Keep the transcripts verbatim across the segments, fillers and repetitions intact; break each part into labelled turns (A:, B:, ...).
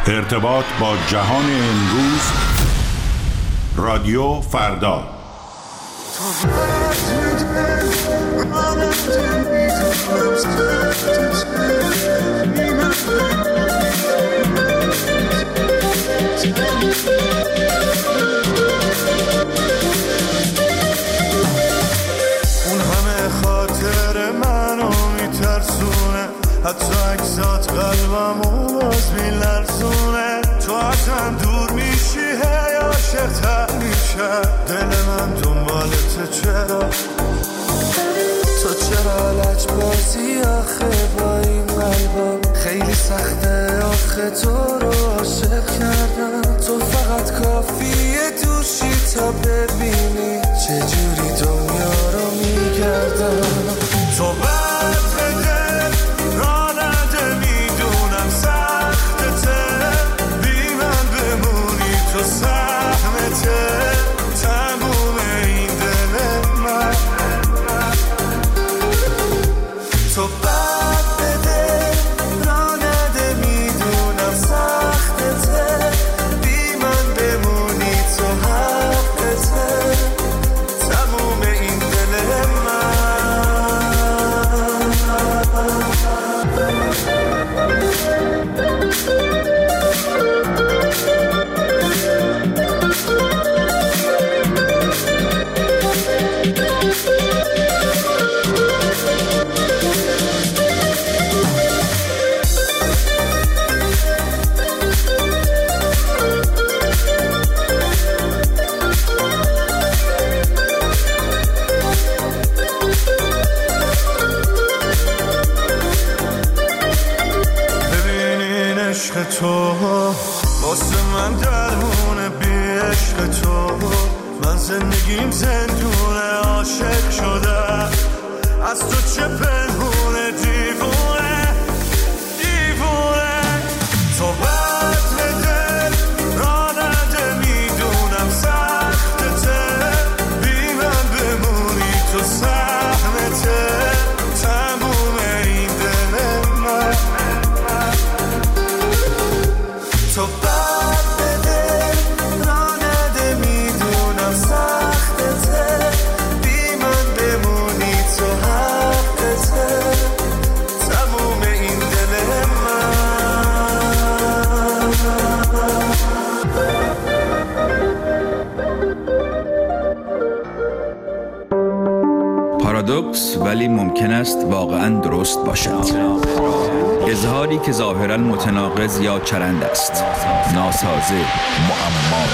A: ارتباط با جهان امروز، رادیو فردا.
B: اون همه خاطر منو میترسونه، حتی اکسات قلبمو باز میلرزونه. تو ازم دور میشی هی عاشق‌تر میشه دل من، دنبالت چرا؟ تو چرا لج بازی آخه با این قلبم؟ خیلی سخته آخه تو رو عاشق کردم. تو فقط کافیه دوشی تا ببینی چجوری دنیا رو میگردم. تو بد بده را نده میدونم سختته، بی من بمونی تو سهمته تموم این دل من. تو بد بده را نده میدونم سختته، بی من بمونی تو حقته تموم این دل من. ببینین عشق تو واسه من درمونه، بی عشق تو من زندگیم زندونه. عاشق شده از تو چه پنهونه، دیوونه دیوونه. تو بد بده را نده میدونم سختته، بی من بمونی تو سهمته تموم این دل من. تو بد بده را نده میدونم سختته، بی من بمونی تو حقته تموم این دل من.
C: پارادوکس ولی ممکن است واقعاً درست باشد. اظهاری که ظاهراً متناقض یا چرند است، ناسازه، معما.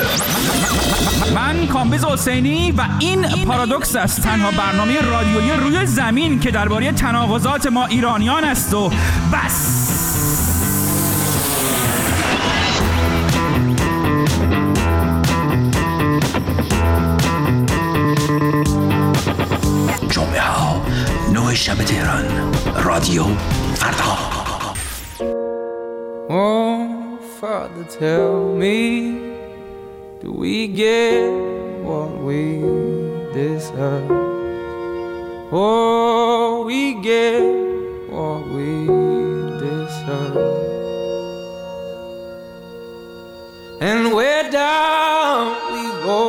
D: من کامبیز حسینی و این پارادوکس است، تنها برنامه رادیویی روی زمین که درباره تناقضات ما ایرانیان است و بس.
C: جمعه ها نه شب تهران، رادیو فردا.
E: Oh, Father, tell me, do we get what we deserve? Oh, we get what we deserve. And where down we go.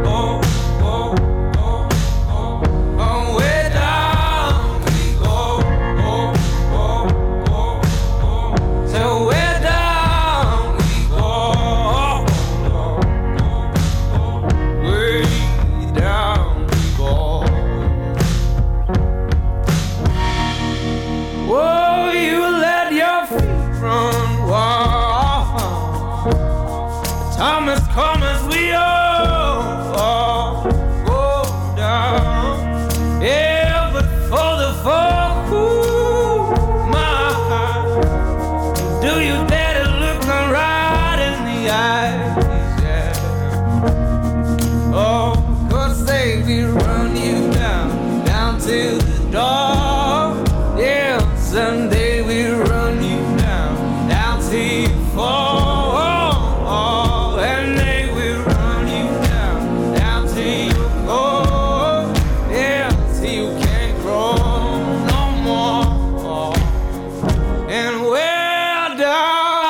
E: Thomas, come as we all, all go down. Yeah, but for the folk who my heart, do you dare to look them right in the eyes? Yeah. Oh, 'cause they will run you down, down to the door. Yeah, someday we'll run you down, down to you fall. And where down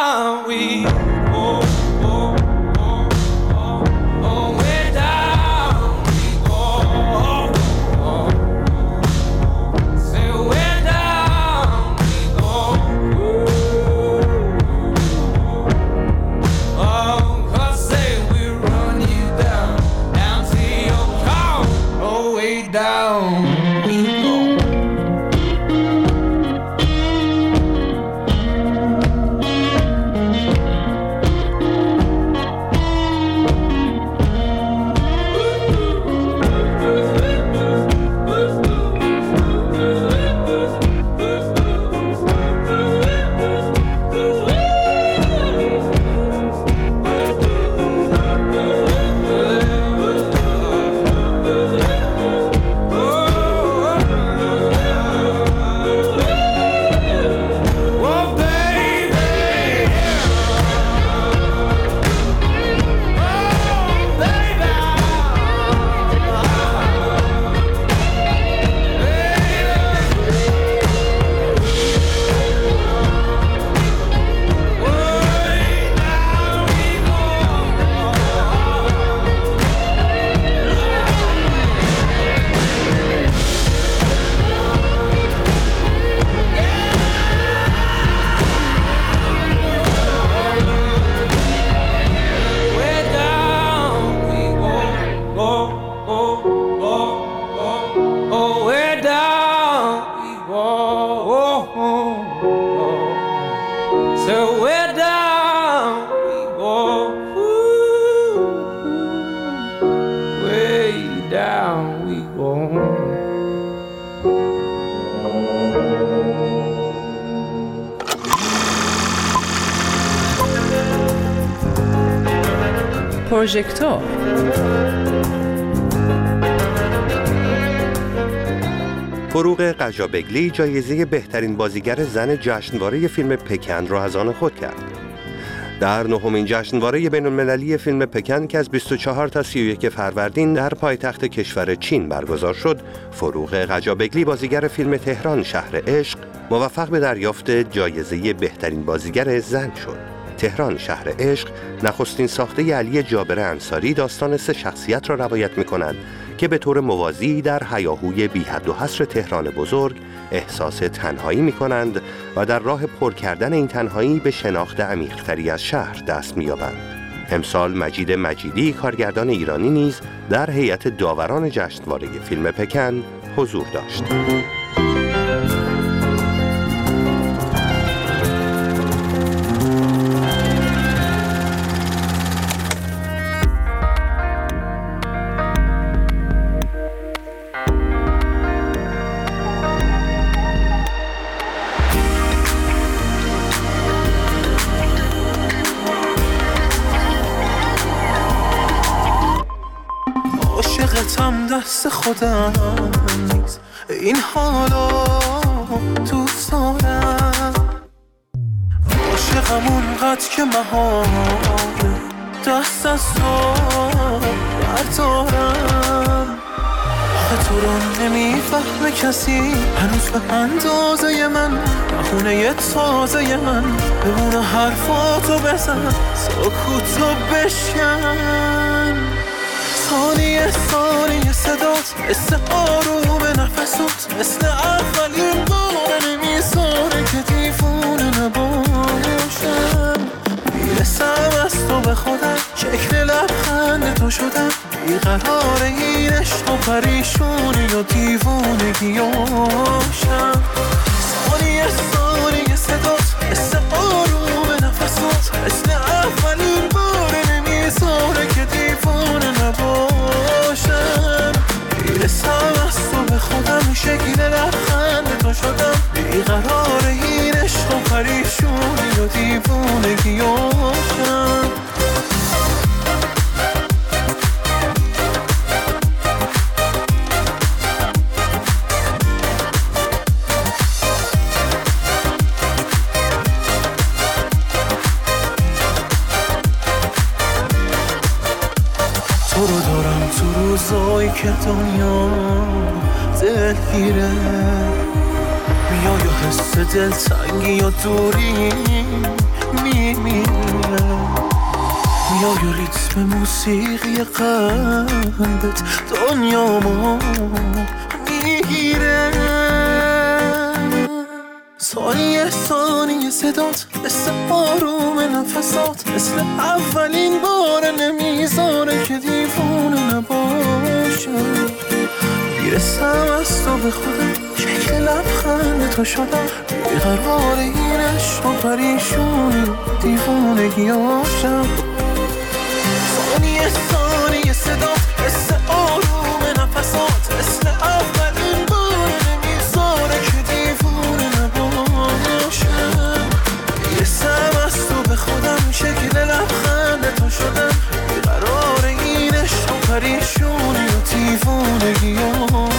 F: پروژکتور.
G: فروغ قجابگلی جایزه بهترین بازیگر زن جشنواره فیلم پکن را از آن خود کرد. در نهمین جشنواره بین‌المللی فیلم پکن که از بیست و چهار تا سی و یک فروردین در پایتخت کشور چین برگزار شد، فروغ قجابگلی بازیگر فیلم تهران شهر عشق موفق به دریافت جایزه بهترین بازیگر زن شد. تهران شهر عشق نخستین ساخته علی جابر انصاری داستان سه شخصیت را روایت می‌کند که به طور موازی در هیاهوی بی حد و حصر تهران بزرگ احساس تنهایی می‌کنند و در راه پر کردن این تنهایی به شناخت عمیق‌تری از شهر دست می‌یابند. امسال مجید مجیدی کارگردان ایرانی نیز در هیئت داوران جشنواره فیلم پکن حضور داشت.
B: دست خودم نیست این حالا دوست دارم، عاشقم اونقدر که محال دست از تو بردارم. آخه تو رو نمیفهمه کسی هنوز به اندازه من، بخونه یه تازه من بمونه حرفاتو بزن سکوتو بشکن. ثانیه ثانیه صدات مثل آروم نفسات، مثل اولین بار نمیذاره که دیوونه نباشم. میرسم از تو به خودم، شکل لبخند تو شدم، بیقرار این عشق و پریشونی و دیوونگیاشم. ثانیه ثانیه صدات مثل آروم نفسات، مثل اولین بار نمیذاره که دیوونه نباشم. میرسم از تو به خودم، شکل لبخند تو شدم، بیقرار این عشق و پریشونی و دیوونگیاشم. تو رو دارم تو روزایی که دنیا دلگیره، میای و حس دلتنگی و دوری میمیره. ریتم موسیقی قلبت دنیامو میگیره. ثانیه ثانیه صدات مثل آروم نفسات، مثل اولین بار نمیذاره که دیوونه نباشه. میرسم از تو به خودم، شکل لبخند تو شدم، بیقرار این عشق و پریشونی دیوونگی هاشم. ثانیه ثانیه صدات مثل آروم نفسات، مثل اولین بار نمیذاره که دیوونه نباشم. میرسم از تو به خودم، شکل لبخند تو شدم، بیقرار این عشق و پریشونی و دیوونگی هاشم.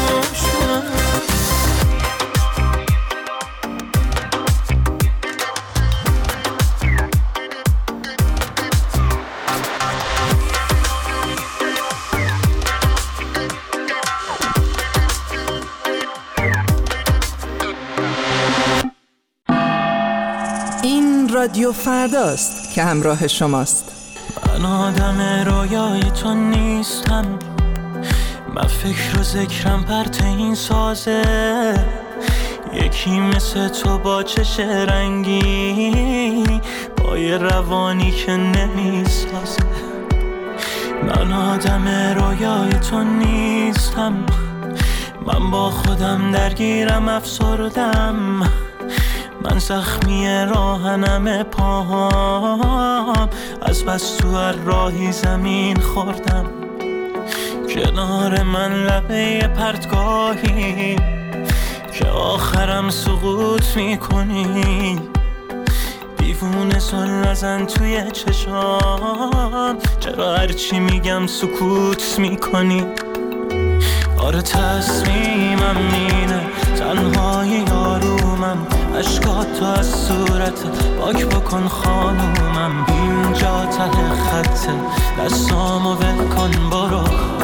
F: رادیو فرداست که همراه شماست.
E: من آدم رویای تو نیستم، من فکر و ذکرم پرت این سازه. یکی مثل تو با چش رنگی، با یه روانی که نمیسازه. من آدم رویای تو نیستم، من با خودم درگیرم افسردم. من زخمی راهنم پاهام، از بس تو هر راهی زمین خوردم. کنار من لبه پرتگاهی که آخرم سقوط میکنی. دیوونه سل نزن توی چشام، چرا هرچی میگم سکوت میکنی. آره تصمیمم اینه، تنهای یارومم، اشکاتو از صورتت پاک بکن خانومم. اینجا ته خطه، دستامو ول کن برو،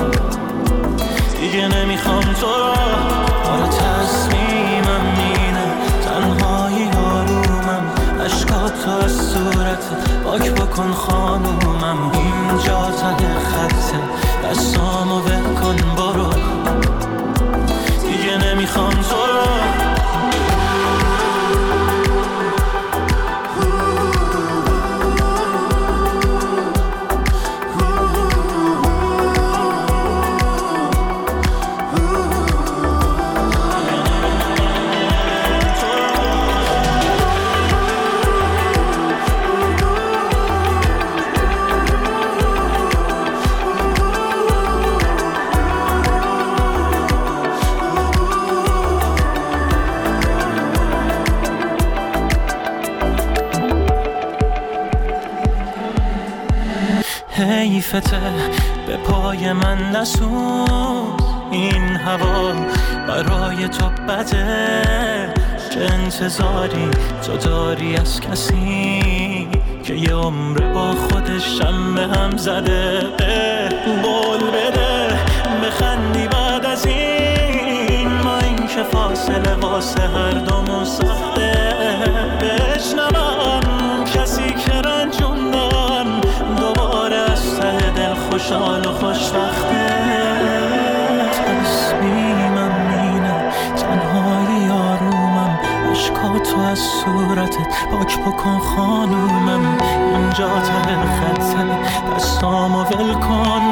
E: دیگه نمیخوام تو رو. آره تصمیمم اینه، تنهای یارومم، اشکاتو از صورتت پاک بکن خانومم. اینجا ته خطه، دستامو ول کن برو، دیگه نمیخوام تو رو. حیفته به پای من نسوز، این هوا برای تو بده. چه انتظاری تو داری از کسی که یه عمر با خودش هم به هم زده؟ بول بده بخندی بعد از این، ما این که فاصله واسه هر دومون ساخته. بشنوم کسی که رنجوندن دوباره از ته دل خوشحال و خوشبخته. تصمیمم اینه، تنهای یارومم، اشکاتو از صورتت پاک بکن خانومم. اینجا ته خطه، دستامو ول کن